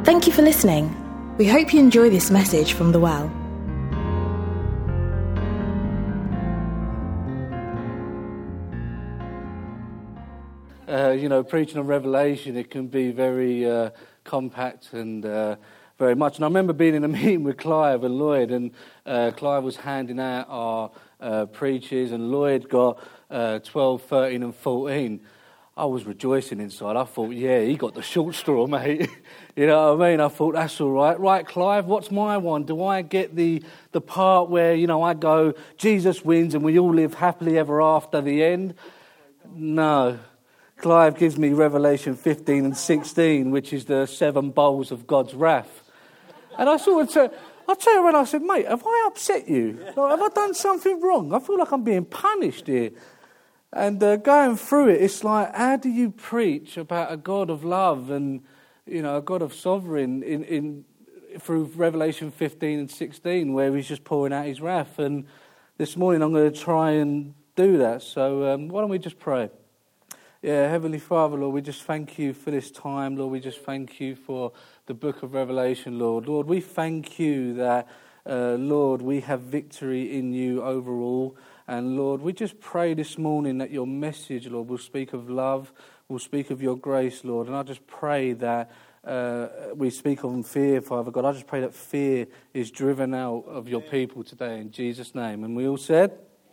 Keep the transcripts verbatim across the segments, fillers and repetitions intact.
Thank you for listening. We hope you enjoy this message from The Well. Uh, you know, preaching on Revelation, it can be very uh, compact and uh, very much. And I remember being in a meeting with Clive and Lloyd, and uh, Clive was handing out our uh, preaches, and Lloyd got uh, twelve, thirteen and fourteen. I was rejoicing inside. I thought, yeah, he got the short straw, mate. You know what I mean? I thought, that's all right. Right, Clive, what's my one? Do I get the the part where, you know, I go, Jesus wins and we all live happily ever after the end? No. Clive gives me Revelation fifteen and sixteen, which is the seven bowls of God's wrath. And I sort of said, I turned around and I said, mate, have I upset you? Like, have I done something wrong? I feel like I'm being punished here. And uh, going through it, it's like, how do you preach about a God of love and, you know, a God of sovereign in, in through Revelation fifteen and sixteen, where he's just pouring out his wrath? And this morning I'm going to try and do that. So um, why don't we just pray? Yeah, Heavenly Father, Lord, we just thank you for this time. Lord, we just thank you for the book of Revelation, Lord. Lord, we thank you that, uh, Lord, we have victory in you overall. And Lord, we just pray this morning that your message, Lord, will speak of love, will speak of your grace, Lord. And I just pray that uh, we speak of fear, Father God. I just pray that fear is driven out of your people today in Jesus' name. And we all said?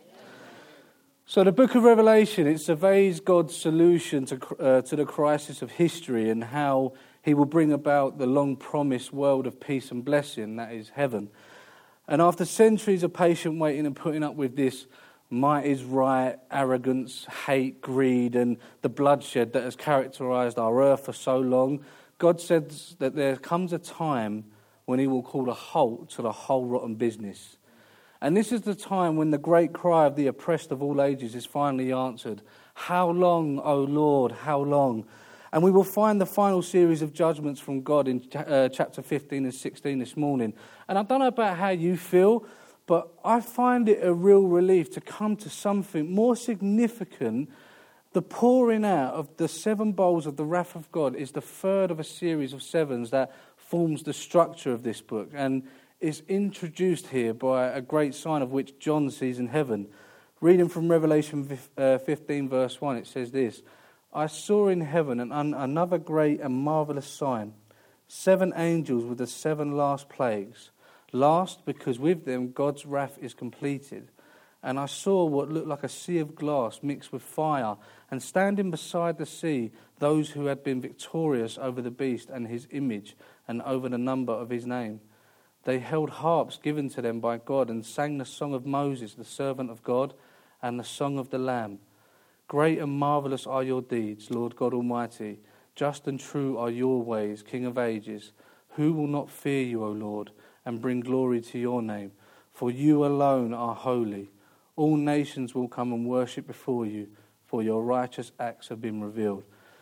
So the book of Revelation, it surveys God's solution to uh, to the crisis of history and how he will bring about the long-promised world of peace and blessing, that is heaven. And after centuries of patient waiting and putting up with this might is right, arrogance, hate, greed, and the bloodshed that has characterized our earth for so long, God says that there comes a time when he will call a halt to the whole rotten business. And this is the time when the great cry of the oppressed of all ages is finally answered. How long, O Lord, how long? And we will find the final series of judgments from God in uh, chapter fifteen and sixteen this morning. And I don't know about how you feel, but I find it a real relief to come to something more significant. The pouring out of the seven bowls of the wrath of God is the third of a series of sevens that forms the structure of this book. And is introduced here by a great sign of which John sees in heaven. Reading from Revelation fifteen verse one, it says this: I saw in heaven an, an, another great and marvellous sign, seven angels with the seven last plagues. Last, because with them God's wrath is completed. And I saw what looked like a sea of glass mixed with fire, and standing beside the sea, those who had been victorious over the beast and his image, and over the number of his name. They held harps given to them by God and sang the song of Moses, the servant of God, and the song of the Lamb. Great and marvellous are your deeds, Lord God Almighty. Just and true are your ways, King of ages. Who will not fear you, O Lord, and bring glory to your name? For you alone are holy. All nations will come and worship before you, for your righteous acts have been revealed.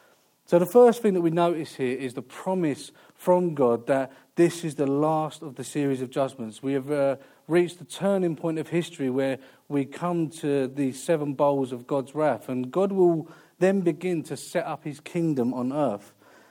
So the first thing that we notice here is the promise from God that this is the last of the series of judgments. We have uh, reached the turning point of history where we come to the seven bowls of God's wrath, and God will then begin to set up his kingdom on earth.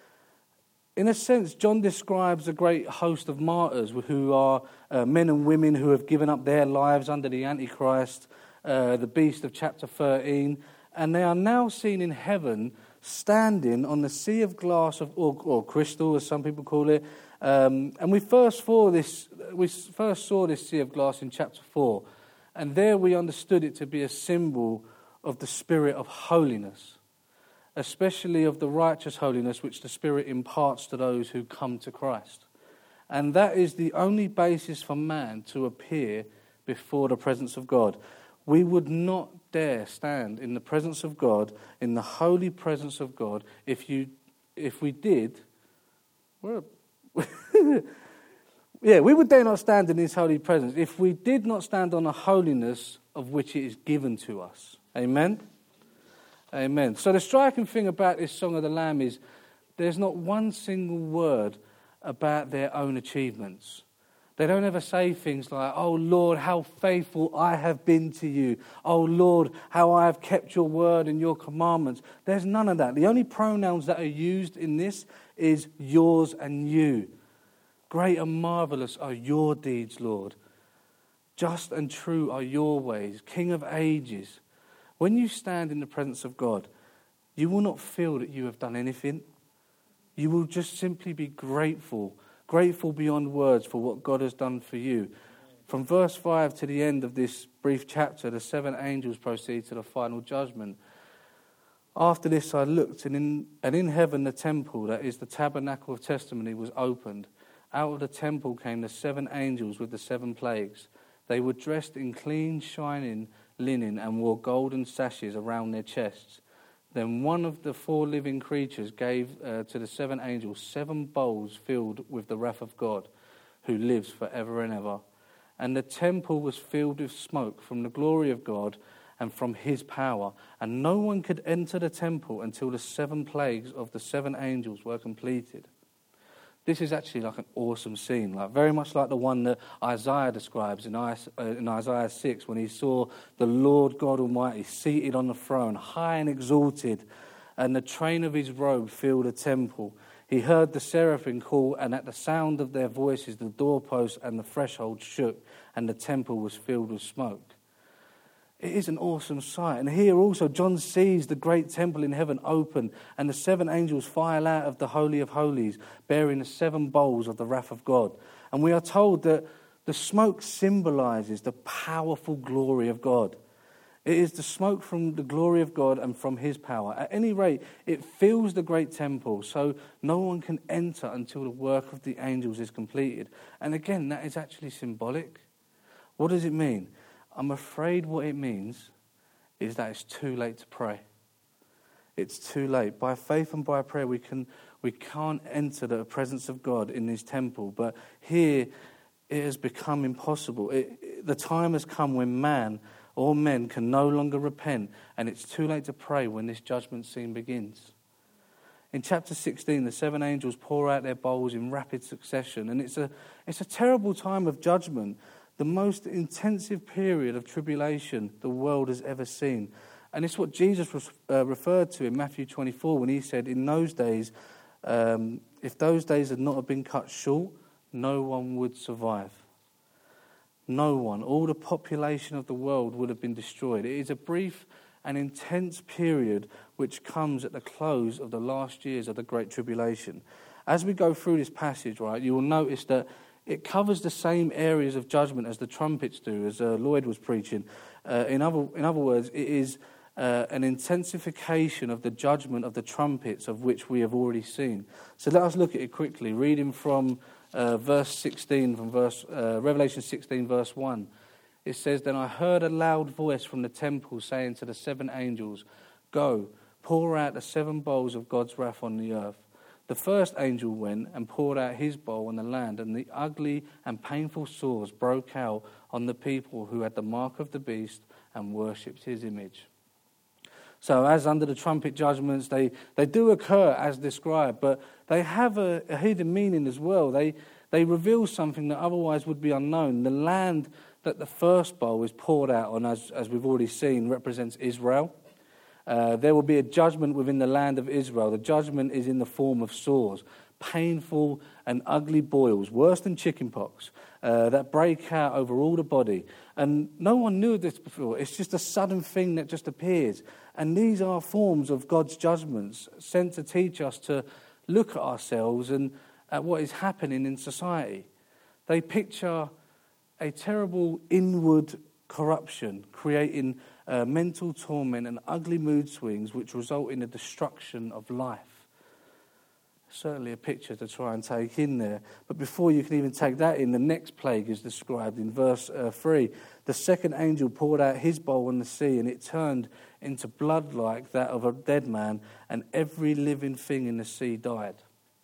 In a sense, John describes a great host of martyrs who are uh, men and women who have given up their lives under the Antichrist, uh, the beast of chapter thirteen, and they are now seen in heaven standing on the sea of glass of, or, or crystal, as some people call it. Um, and we first saw this. We first saw this sea of glass in chapter four, and there we understood it to be a symbol of the spirit of holiness, especially of the righteous holiness which the Spirit imparts to those who come to Christ. And that is the only basis for man to appear before the presence of God. We would not dare stand in the presence of God, in the holy presence of God, if you, if we did, well, yeah, we would dare not stand in his holy presence if we did not stand on the holiness of which it is given to us. Amen? Amen. So the striking thing about this Song of the Lamb is there's not one single word about their own achievements. They don't ever say things like, oh Lord, how faithful I have been to you. Oh Lord, how I have kept your word and your commandments. There's none of that. The only pronouns that are used in this is yours and you. Great and marvelous are your deeds, Lord. Just and true are your ways, King of ages. When you stand in the presence of God, you will not feel that you have done anything. You will just simply be grateful, grateful beyond words for what God has done for you. From verse five to the end of this brief chapter, the seven angels proceed to the final judgment. After this I looked, and in, and in heaven the temple, that is the tabernacle of testimony, was opened. Out of the temple came the seven angels with the seven plagues. They were dressed in clean, shining linen and wore golden sashes around their chests. Then one of the four living creatures gave uh, to the seven angels seven bowls filled with the wrath of God, who lives forever and ever. And the temple was filled with smoke from the glory of God and from his power. And no one could enter the temple until the seven plagues of the seven angels were completed. This is actually like an awesome scene, like very much like the one that Isaiah describes in Isaiah six, when he saw the Lord God Almighty seated on the throne, high and exalted, and the train of his robe filled the temple. He heard the seraphim call, and at the sound of their voices the doorposts and the threshold shook, and the temple was filled with smoke. It is an awesome sight. And here also John sees the great temple in heaven open, and the seven angels file out of the Holy of Holies, bearing the seven bowls of the wrath of God. And we are told that the smoke symbolizes the powerful glory of God. It is the smoke from the glory of God and from his power. At any rate, it fills the great temple, so no one can enter until the work of the angels is completed. And again, that is actually symbolic. What does it mean? I'm afraid what it means is that it's too late to pray. It's too late. By faith and by prayer, we can we can't enter the presence of God in his temple. But here, it has become impossible. It, it, the time has come when man or men can no longer repent, and it's too late to pray when this judgment scene begins. In chapter sixteen, the seven angels pour out their bowls in rapid succession, and it's a it's a terrible time of judgment. The most intensive period of tribulation the world has ever seen. And it's what Jesus was, uh, referred to in Matthew twenty-four when he said, in those days, um, if those days had not have been cut short, no one would survive. No one. All the population of the world would have been destroyed. It is a brief and intense period which comes at the close of the last years of the Great Tribulation. As we go through this passage, right, you will notice that it covers the same areas of judgment as the trumpets do, as uh, Lloyd was preaching. Uh, in other in other words, it is uh, an intensification of the judgment of the trumpets of which we have already seen. So let us look at it quickly, reading from uh, verse sixteen, from verse uh, Revelation sixteen, verse one. It says, "Then I heard a loud voice from the temple saying to the seven angels, 'Go, pour out the seven bowls of God's wrath on the earth.' The first angel went and poured out his bowl on the land, and the ugly and painful sores broke out on the people who had the mark of the beast and worshipped his image." So as under the trumpet judgments, they, they do occur as described, but they have a, a hidden meaning as well. They, they reveal something that otherwise would be unknown. The land that the first bowl is poured out on, as, as we've already seen, represents Israel. Uh, there will be a judgment within the land of Israel. The judgment is in the form of sores, painful and ugly boils, worse than chickenpox, uh, that break out over all the body. And no one knew this before. It's just a sudden thing that just appears. And these are forms of God's judgments sent to teach us to look at ourselves and at what is happening in society. They picture a terrible inward corruption, creating uh, mental torment and ugly mood swings which result in the destruction of life. Certainly a picture to try and take in there. But before you can even take that in, the next plague is described in verse uh, three. The second angel poured out his bowl on the sea, and it turned into blood like that of a dead man, and every living thing in the sea died.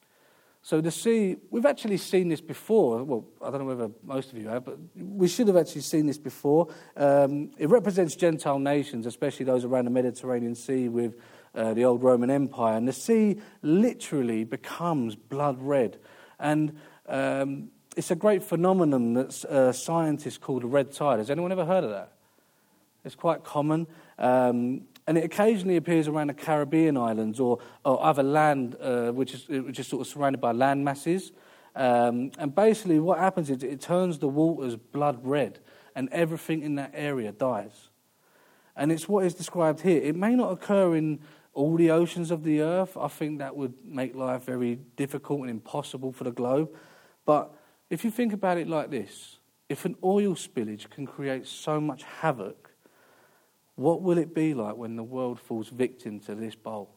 So the sea, we've actually seen this before. Well, I don't know whether most of you have, but we should have actually seen this before. Um, it represents Gentile nations, especially those around the Mediterranean Sea with uh, the old Roman Empire. And the sea literally becomes blood red. And um, it's a great phenomenon that uh, scientists call the red tide. Has anyone ever heard of that? It's quite common. Um, and it occasionally appears around the Caribbean islands or, or other land uh, which is which is sort of surrounded by land masses. Um, and basically what happens is it turns the waters blood red and everything in that area dies. And it's what is described here. It may not occur in all the oceans of the earth. I think that would make life very difficult and impossible for the globe. But if you think about it like this, if an oil spillage can create so much havoc, what will it be like when the world falls victim to this bowl?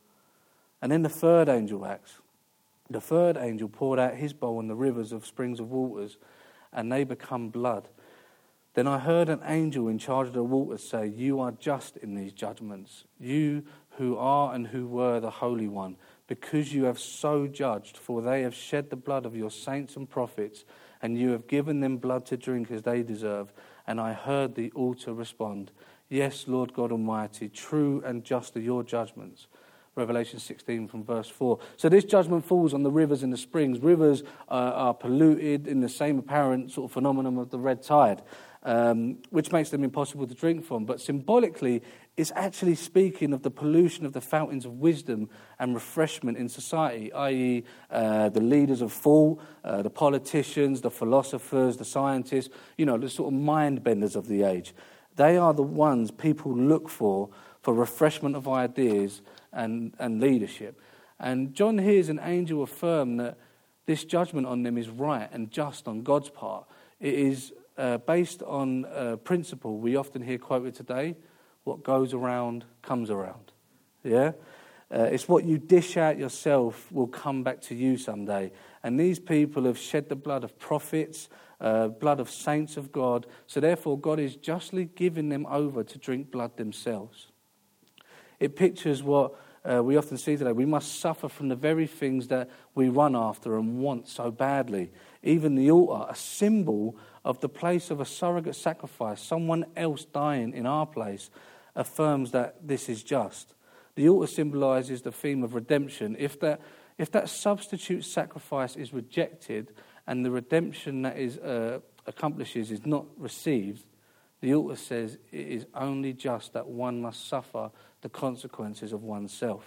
And then the third angel acts. The third angel poured out his bowl on the rivers of springs of waters, and they become blood. Then I heard an angel in charge of the waters say, "You are just in these judgments, you who are and who were the Holy One, because you have so judged, for they have shed the blood of your saints and prophets, and you have given them blood to drink as they deserve." And I heard the altar respond, "Yes, Lord God Almighty, true and just are your judgments." Revelation sixteen from verse four. So this judgment falls on the rivers and the springs. Rivers uh, are polluted in the same apparent sort of phenomenon of the red tide, um, which makes them impossible to drink from. But symbolically, it's actually speaking of the pollution of the fountains of wisdom and refreshment in society, that is uh, the leaders of thought, uh, the politicians, the philosophers, the scientists, you know, the sort of mind benders of the age. They are the ones people look for for refreshment of ideas and, and leadership. And John hears an angel affirm that this judgment on them is right and just on God's part. It is uh, based on a principle we often hear quoted today: what goes around comes around. Yeah? Uh, it's what you dish out yourself will come back to you someday. And these people have shed the blood of prophets, uh, blood of saints of God, so therefore God is justly giving them over to drink blood themselves. It pictures what uh, we often see today. We must suffer from the very things that we run after and want so badly. Even the altar, a symbol of the place of a surrogate sacrifice, someone else dying in our place, affirms that this is just. The altar symbolises the theme of redemption. If that, if that substitute sacrifice is rejected and the redemption that is uh, accomplishes is not received, the altar says it is only just that one must suffer the consequences of oneself.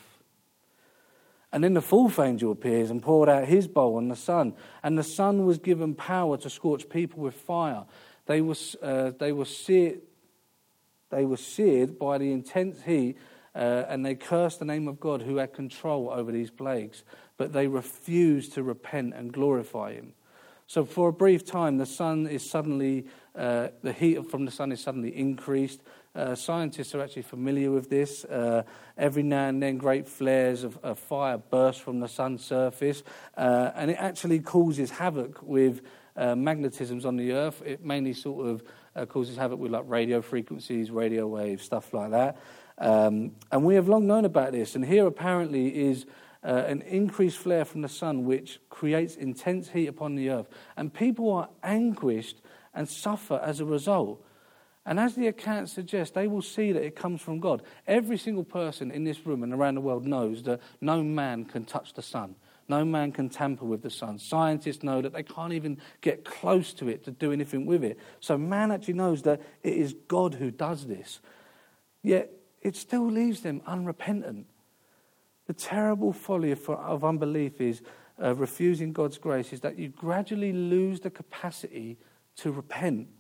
And then the fourth angel appears and poured out his bowl on the sun. And the sun was given power to scorch people with fire. They were, uh, they were seared, they were seared by the intense heat, uh, and they cursed the name of God who had control over these plagues. But they refused to repent and glorify him. So for a brief time, the sun is suddenly, uh, the heat from the sun is suddenly increased. Uh, scientists are actually familiar with this. Uh, every now and then, great flares of, of fire burst from the sun's surface, uh, and it actually causes havoc with uh, magnetisms on the Earth. It mainly sort of uh, causes havoc with like radio frequencies, radio waves, stuff like that. Um, and we have long known about this. And here apparently is Uh, an increased flare from the sun which creates intense heat upon the earth. And people are anguished and suffer as a result. And as the account suggests, they will see that it comes from God. Every single person in this room and around the world knows that no man can touch the sun. No man can tamper with the sun. Scientists know that they can't even get close to it to do anything with it. So man actually knows that it is God who does this. Yet it still leaves them unrepentant. The terrible folly of, of unbelief is uh, refusing God's grace is that you gradually lose the capacity to repent.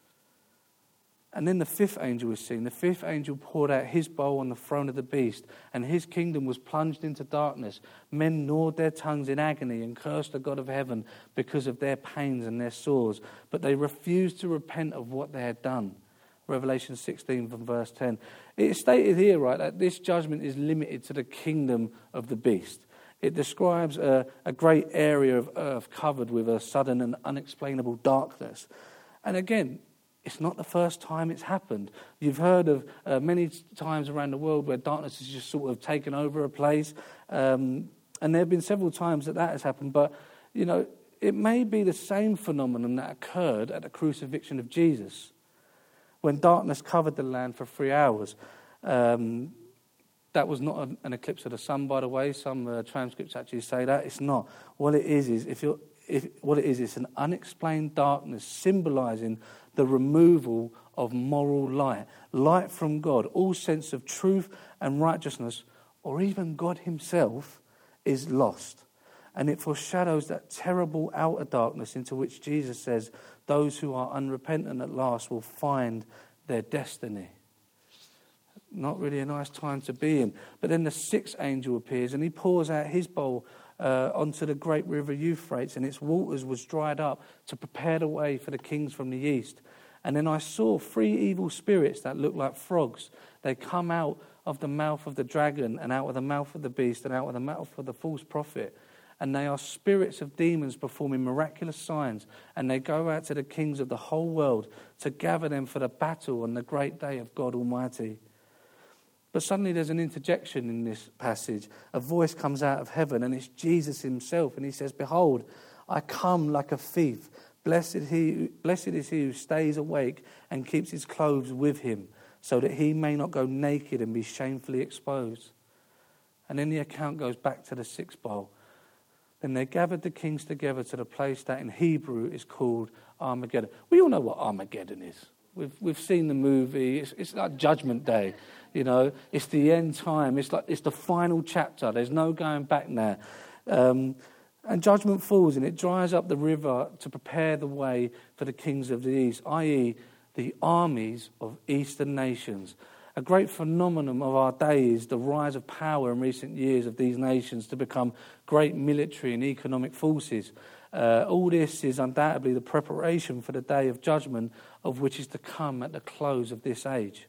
And then the fifth angel is seen. The fifth angel poured out his bowl on the throne of the beast, and his kingdom was plunged into darkness. Men gnawed their tongues in agony and cursed the God of heaven because of their pains and their sores. But they refused to repent of what they had done. Revelation sixteen from verse ten. It is stated here, right, that this judgment is limited to the kingdom of the beast. It describes a, a great area of earth covered with a sudden and unexplainable darkness. And again, it's not the first time it's happened. You've heard of uh, many times around the world where darkness has just sort of taken over a place. Um, and there have been several times that that has happened. But, you know, it may be the same phenomenon that occurred at the crucifixion of Jesus, when darkness covered the land for three hours. Um, that was not an, an eclipse of the sun, by the way. Some uh, transcripts actually say that. It's not. What it is is if you're if, what it is, it's an unexplained darkness symbolizing the removal of moral light, light from God. All sense of truth and righteousness, or even God himself, is lost. And it foreshadows that terrible outer darkness into which Jesus says those who are unrepentant at last will find their destiny. Not really a nice time to be in. But then the sixth angel appears and he pours out his bowl uh, onto the great river Euphrates, and its waters was dried up to prepare the way for the kings from the east. And then I saw three evil spirits that looked like frogs. They come out of the mouth of the dragon and out of the mouth of the beast and out of the mouth of the false prophet. And they are spirits of demons performing miraculous signs. And they go out to the kings of the whole world to gather them for the battle on the great day of God Almighty. But suddenly there's an interjection in this passage. A voice comes out of heaven, and it's Jesus himself. And he says, "Behold, I come like a thief. Blessed he, blessed is he who stays awake and keeps his clothes with him, so that he may not go naked and be shamefully exposed." And then the account goes back to the sixth bowl. Then they gathered the kings together to the place that in Hebrew is called Armageddon. We all know what Armageddon is. We've we've seen the movie. It's, it's like Judgment Day, you know. It's the end time. It's like it's the final chapter. There's no going back now. Um, and judgment falls, and it dries up the river to prepare the way for the kings of the east, that is, the armies of eastern nations. A great phenomenon of our day is the rise of power in recent years of these nations to become great military and economic forces. Uh, all this is undoubtedly the preparation for the day of judgment, of which is to come at the close of this age.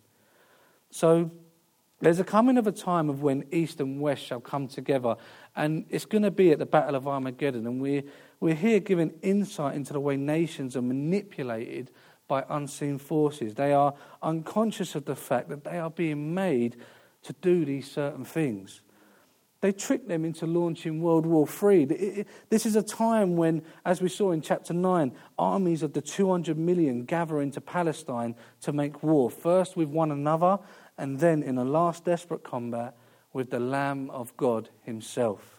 So there's a coming of a time of when East and West shall come together, and it's going to be at the Battle of Armageddon. And we're, we're here giving insight into the way nations are manipulated by unseen forces. They are unconscious of the fact that they are being made to do these certain things. They trick them into launching World War Three. This is a time when, as we saw in chapter nine, armies of the two hundred million gather into Palestine to make war, first with one another, and then in a last desperate combat with the Lamb of God himself.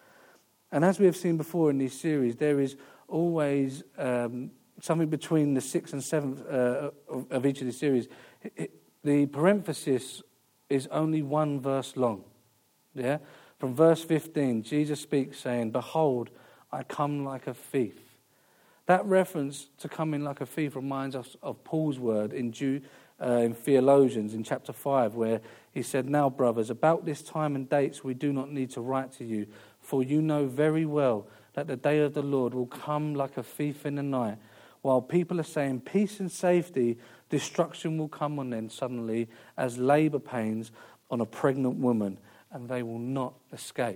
And as we have seen before in this series, there is always um, something between the sixth and seventh uh, of, of each of the series. It, it, the parenthesis is only one verse long. Yeah? From verse fifteen, Jesus speaks saying, "Behold, I come like a thief." That reference to coming like a thief reminds us of Paul's word in, Jew, uh, in Theologians in chapter five, where he said, "Now, brothers, about this time and dates we do not need to write to you, for you know very well that the day of the Lord will come like a thief in the night. While people are saying peace and safety, destruction will come on them suddenly as labor pains on a pregnant woman, and they will not escape."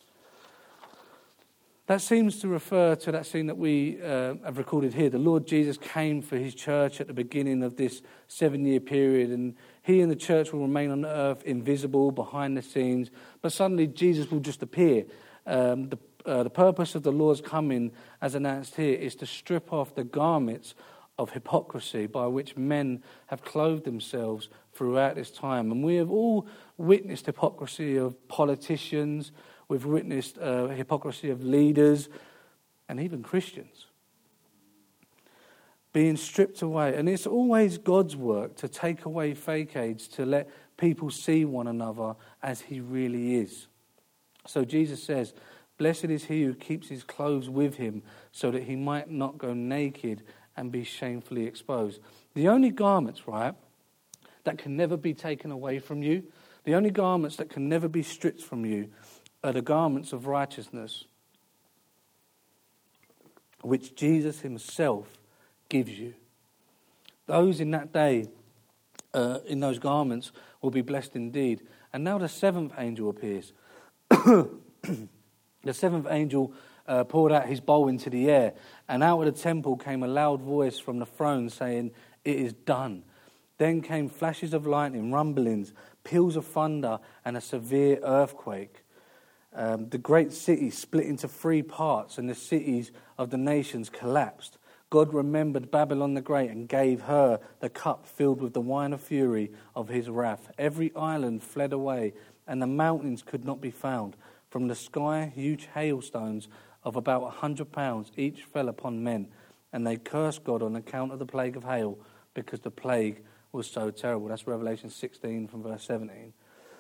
That seems to refer to that scene that we uh, have recorded here. The Lord Jesus came for his church at the beginning of this seven-year period, and he and the church will remain on earth invisible behind the scenes, but suddenly Jesus will just appear. Um, the Uh, the purpose of the Lord's coming, as announced here, is to strip off the garments of hypocrisy by which men have clothed themselves throughout this time. And we have all witnessed hypocrisy of politicians, we've witnessed uh, hypocrisy of leaders, and even Christians being stripped away. And it's always God's work to take away fake aids, to let people see one another as he really is. So Jesus says, "Blessed is he who keeps his clothes with him, so that he might not go naked and be shamefully exposed." The only garments, right, that can never be taken away from you, the only garments that can never be stripped from you, are the garments of righteousness, which Jesus himself gives you. Those in that day, uh, in those garments, will be blessed indeed. And now the seventh angel appears. The seventh angel uh, poured out his bowl into the air, and out of the temple came a loud voice from the throne saying, "It is done." Then came flashes of lightning, rumblings, peals of thunder, and a severe earthquake. Um, the great city split into three parts, and the cities of the nations collapsed. God remembered Babylon the Great and gave her the cup filled with the wine of fury of his wrath. Every island fled away, and the mountains could not be found. From the sky, huge hailstones of about a hundred pounds each fell upon men, and they cursed God on account of the plague of hail, because the plague was so terrible. That's Revelation sixteen from verse seventeen.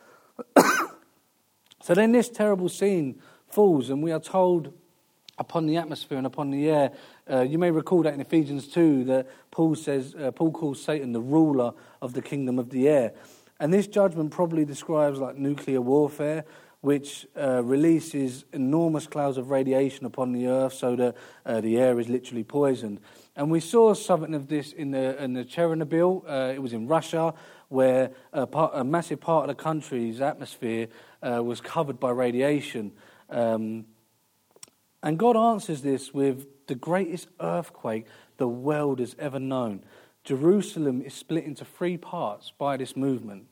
So then this terrible scene falls, and we are told upon the atmosphere and upon the air. Uh, you may recall that in Ephesians two that Paul says, uh, Paul calls Satan the ruler of the kingdom of the air. And this judgment probably describes like nuclear warfare, which uh, releases enormous clouds of radiation upon the earth so that uh, the air is literally poisoned. And we saw something of this in the, in the Chernobyl. Uh, it was in Russia, where a, part, a massive part of the country's atmosphere uh, was covered by radiation. Um, and God answers this with the greatest earthquake the world has ever known. Jerusalem is split into three parts by this movement.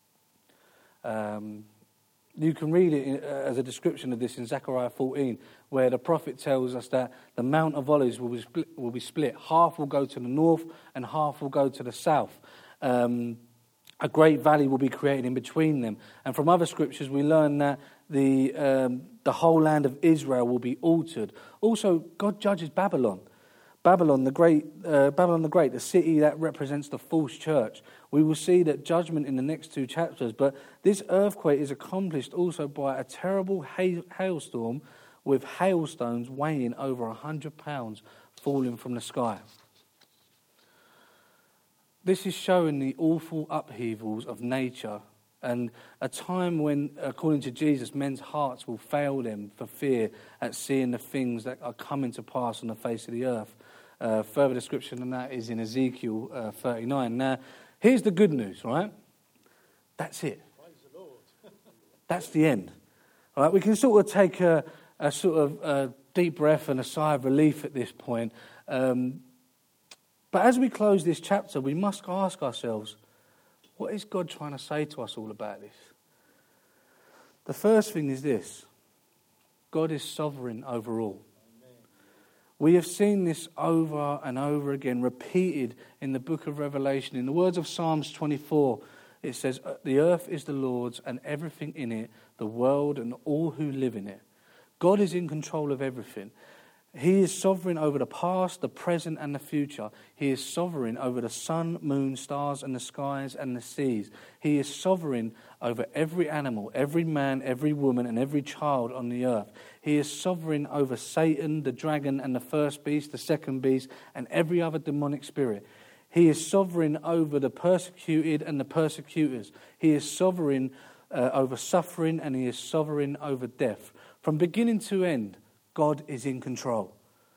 Um, you can read it in, uh, as a description of this in Zechariah fourteen, where the prophet tells us that the Mount of Olives will be split. Will be split. Half will go to the north and half will go to the south. Um, a great valley will be created in between them. And from other scriptures, we learn that the um, the whole land of Israel will be altered. Also, God judges Babylon. Babylon the Great, uh, Babylon the Great, the city that represents the false church. We will see that judgment in the next two chapters, but this earthquake is accomplished also by a terrible hail, hailstorm with hailstones weighing over a hundred pounds falling from the sky. This is showing the awful upheavals of nature and a time when, according to Jesus, men's hearts will fail them for fear at seeing the things that are coming to pass on the face of the earth. Uh, further description than that is in Ezekiel uh, thirty-nine. Now, here's the good news, right? That's it. Praise the Lord. That's the end. All right, we can sort of take a, a sort of a deep breath and a sigh of relief at this point. Um, but as we close this chapter, we must ask ourselves, what is God trying to say to us all about this? The first thing is this: God is sovereign over all. We have seen this over and over again, repeated in the book of Revelation. In the words of Psalms twenty-four, it says, "The earth is the Lord's and everything in it, the world and all who live in it." God is in control of everything. He is sovereign over the past, the present and the future. He is sovereign over the sun, moon, stars and the skies and the seas. He is sovereign over every animal, every man, every woman and every child on the earth. He is sovereign over Satan, the dragon and the first beast, the second beast and every other demonic spirit. He is sovereign over the persecuted and the persecutors. He is sovereign uh, over suffering and he is sovereign over death. From beginning to end, God is in control.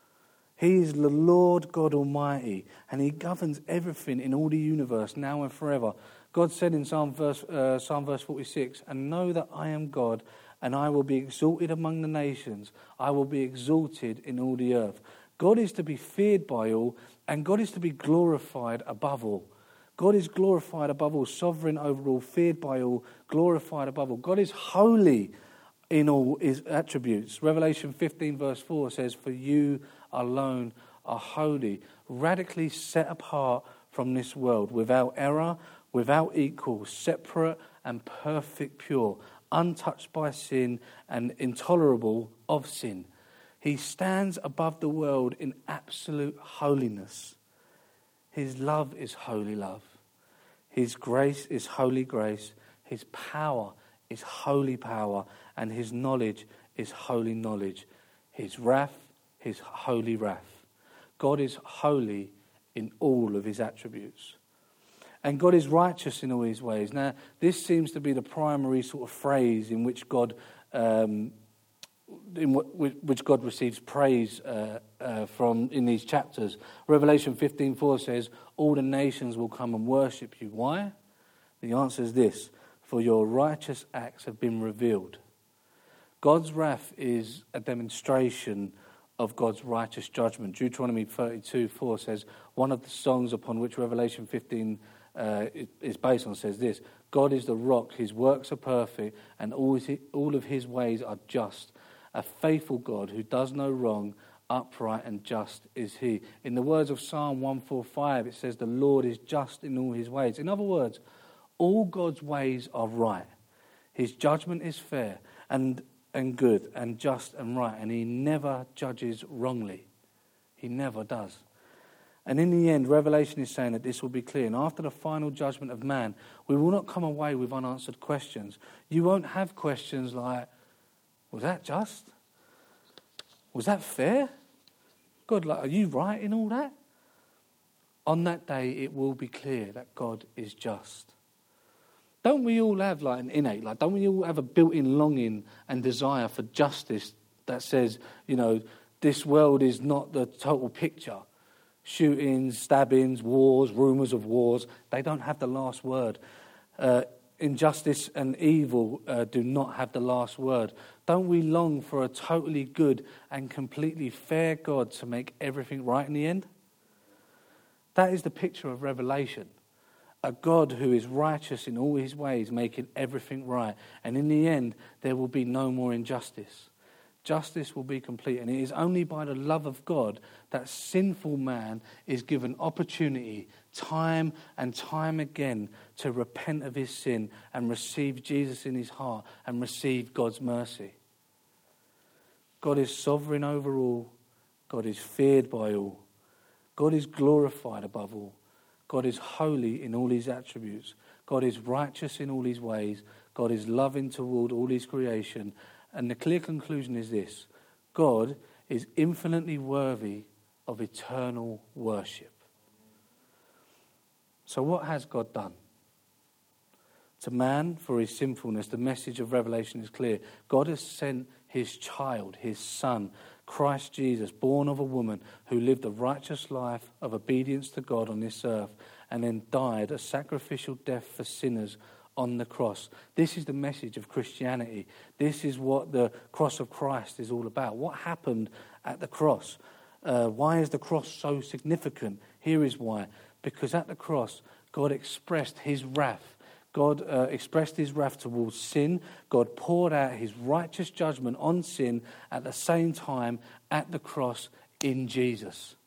He is the Lord God Almighty, and he governs everything in all the universe, now and forever. God said in Psalm verse, uh, Psalm verse forty-six, "And know that I am God, and I will be exalted among the nations. I will be exalted in all the earth." God is to be feared by all, and God is to be glorified above all. God is glorified above all, sovereign over all, feared by all, glorified above all. God is holy in all his attributes. Revelation fifteen verse four says, "For you alone are holy, radically set apart from this world, without error, without equal, separate and perfect pure, untouched by sin and intolerable of sin." He stands above the world in absolute holiness. His love is holy love. His grace is holy grace. His power is holy power, and his knowledge is holy knowledge. His wrath, his holy wrath. God is holy in all of his attributes. And God is righteous in all his ways. Now, this seems to be the primary sort of phrase in which God, um, in what, which God receives praise uh, uh, from in these chapters. Revelation fifteen four says, "All the nations will come and worship you." Why? The answer is this: "For your righteous acts have been revealed." God's wrath is a demonstration of God's righteous judgment. Deuteronomy thirty-two four says, one of the songs upon which Revelation fifteen uh, is based on says this: "God is the rock, his works are perfect, and all, his, all of his ways are just. A faithful God who does no wrong, upright and just is he." In the words of Psalm one forty-five, it says, "The Lord is just in all his ways." In other words, all God's ways are right. His judgment is fair. And and good and just and right, and he never judges wrongly. He never does. And in the end, Revelation is saying that this will be clear. And after the final judgment of man, we will not come away with unanswered questions. You won't have questions like, was that just? Was that fair? God, like, are you right in all that? On that day, it will be clear that God is just. Don't we all have like an innate, like don't we all have a built-in longing and desire for justice that says, you know, this world is not the total picture. Shootings, stabbings, wars, rumours of wars, they don't have the last word. Uh, injustice and evil uh, do not have the last word. Don't we long for a totally good and completely fair God to make everything right in the end? That is the picture of Revelation. A God who is righteous in all his ways, making everything right. And in the end, there will be no more injustice. Justice will be complete. And it is only by the love of God that sinful man is given opportunity, time and time again, to repent of his sin and receive Jesus in his heart and receive God's mercy. God is sovereign over all. God is feared by all. God is glorified above all. God is holy in all his attributes. God is righteous in all his ways. God is loving toward all his creation. And the clear conclusion is this: God is infinitely worthy of eternal worship. So what has God done? To man, for his sinfulness, the message of Revelation is clear. God has sent his child, his son, Christ Jesus, born of a woman who lived a righteous life of obedience to God on this earth and then died a sacrificial death for sinners on the cross. This is the message of Christianity. This is what the cross of Christ is all about. What happened at the cross? Uh, why is the cross so significant? Here is why. Because at the cross, God expressed his wrath. God uh, expressed his wrath towards sin. God poured out his righteous judgment on sin at the same time at the cross in Jesus.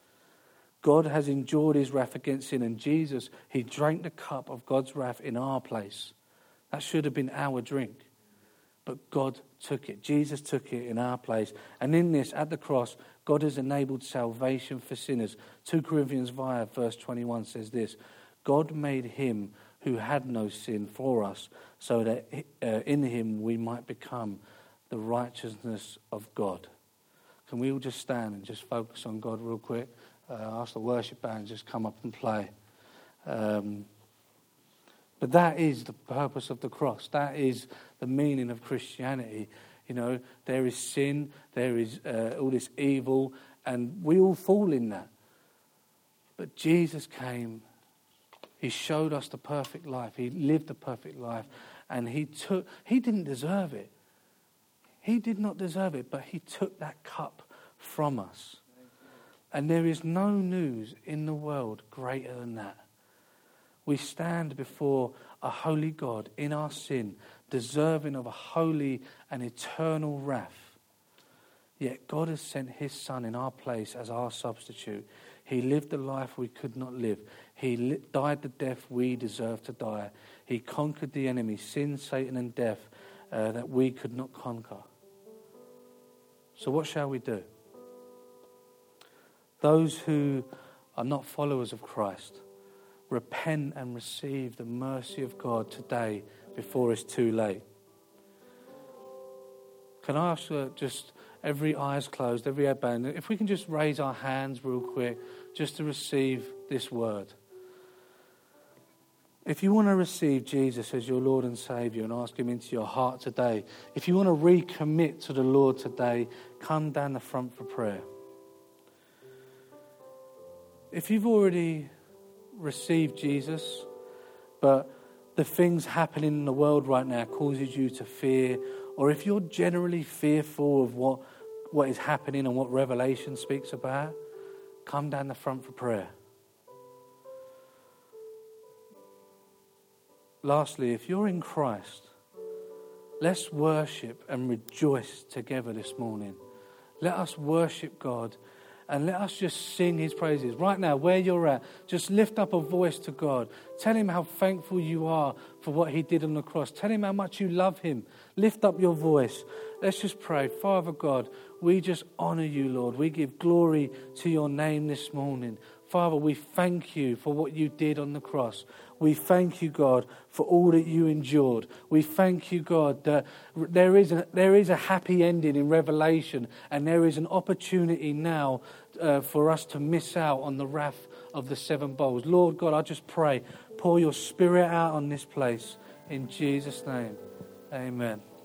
God has endured his wrath against sin, and Jesus, he drank the cup of God's wrath in our place. That should have been our drink. But God took it. Jesus took it in our place. And in this, at the cross, God has enabled salvation for sinners. Second Corinthians five verse twenty-one says this: God made him who had no sin for us, so that uh, in him we might become the righteousness of God. Can we all just stand and just focus on God real quick? Uh, ask the worship band to just come up and play. Um, but that is the purpose of the cross. That is the meaning of Christianity. You know, there is sin, there is uh, all this evil, and we all fall in that. But Jesus came. He showed us the perfect life. He lived the perfect life. And he took, he didn't deserve it. He did not deserve it, but he took that cup from us. And there is no news in the world greater than that. We stand before a holy God in our sin, deserving of a holy and eternal wrath. Yet God has sent his Son in our place as our substitute. He lived the life we could not live. He li- died the death we deserve to die. He conquered the enemy, sin, Satan, and death uh, that we could not conquer. So what shall we do? Those who are not followers of Christ, repent and receive the mercy of God today before it's too late. Can I ask uh, just every eyes closed, every head bowed, if we can just raise our hands real quick just to receive this word. If you want to receive Jesus as your Lord and Saviour and ask him into your heart today, if you want to recommit to the Lord today, come down the front for prayer. If you've already received Jesus, but the things happening in the world right now causes you to fear, or if you're generally fearful of what, what is happening and what Revelation speaks about, come down the front for prayer. Lastly, if you're in Christ, let's worship and rejoice together this morning. Let us worship God And let us just sing his praises. Right now, where you're at, just lift up a voice to God. Tell him how thankful you are for what he did on the cross. Tell him how much you love him. Lift up your voice. Let's just pray. Father God, we just honor you, Lord. We give glory to your name this morning. Father, we thank you for what you did on the cross. We thank you, God, for all that you endured. We thank you, God, that there is a, there is a happy ending in Revelation, and there is an opportunity now uh, for us to miss out on the wrath of the seven bowls. Lord God, I just pray, pour your Spirit out on this place. In Jesus' name, amen.